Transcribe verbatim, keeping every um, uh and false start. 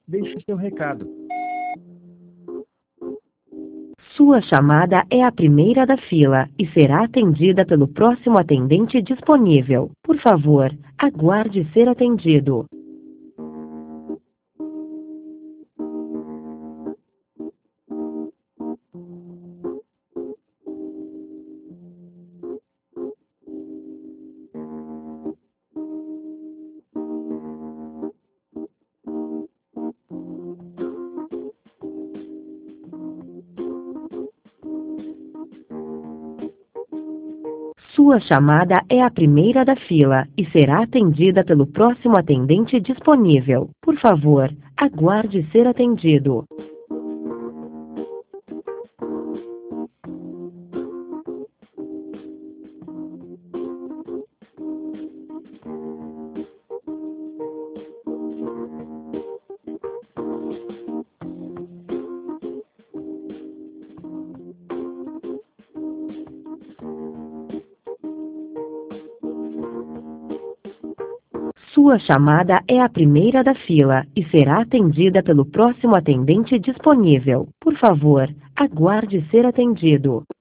Deixe seu recado. Sua chamada é a primeira da fila e será atendida pelo próximo atendente disponível. Por favor, aguarde ser atendido. Sua chamada é a primeira da fila e será atendida pelo próximo atendente disponível. Por favor, aguarde ser atendido. Sua chamada é a primeira da fila e será atendida pelo próximo atendente disponível. Por favor, aguarde ser atendido.